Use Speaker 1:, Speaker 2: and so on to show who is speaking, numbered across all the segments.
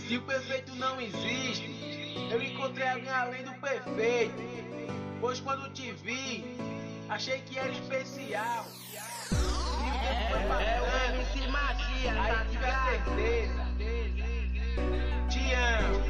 Speaker 1: Se o perfeito não existe, eu encontrei alguém além do perfeito. Pois quando te vi, achei que era especial. E o tempo foi passando,
Speaker 2: MC Magia,
Speaker 1: aí tive a certeza. Te amo.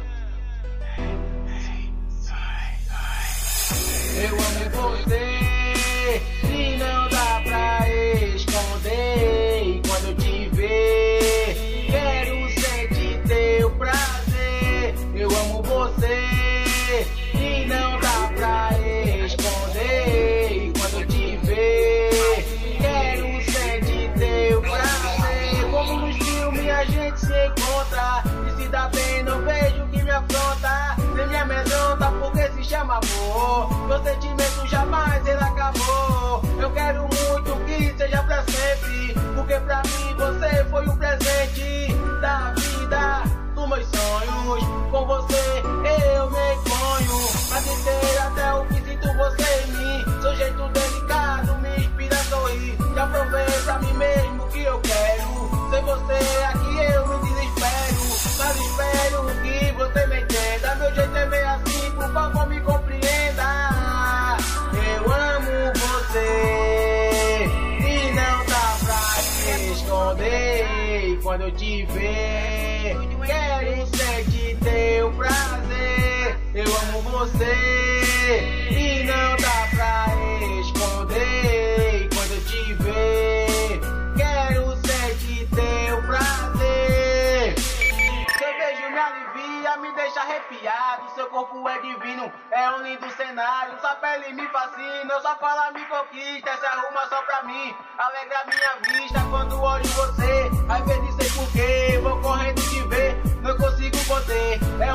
Speaker 1: Eu amo você e não dá pra esconder. E quando eu te ver, quero sentir teu prazer. Eu amo você e não dá pra esconder. E quando eu te ver, quero sentir teu prazer. Como nos filmes a gente se encontra e se dá bem, não vejo que me afronta. Nem me amedronta porque se chama amor. Meu sentimento jamais ele acabou. Eu quero muito que seja pra sempre, porque pra mim você foi um presente da vida, dos meus sonhos. Com você eu me ponho pra ter até o que sinto você em mim. Seu jeito delicado me inspira a sorrir. Já provei pra mim mesmo que eu quero. Sem você aqui eu me desespero, mas espero que você me entenda. Meu jeito é meio assim, por favor me compreenda. Eu amo você e não dá pra esconder. E quando eu te ver, quero sentir teu prazer. Eu amo você e não dá pra esconder. E quando eu te ver, quero sentir teu prazer. Seu beijo me alivia, me deixa arrepiado. Seu corpo é divino, é um lindo cenário. Sua pele me fascina, sua fala me conquista. Se arruma só pra mim, alegra minha vista. Quando olho você, às vezes sei porquê, vou correndo te ver, não consigo conter. É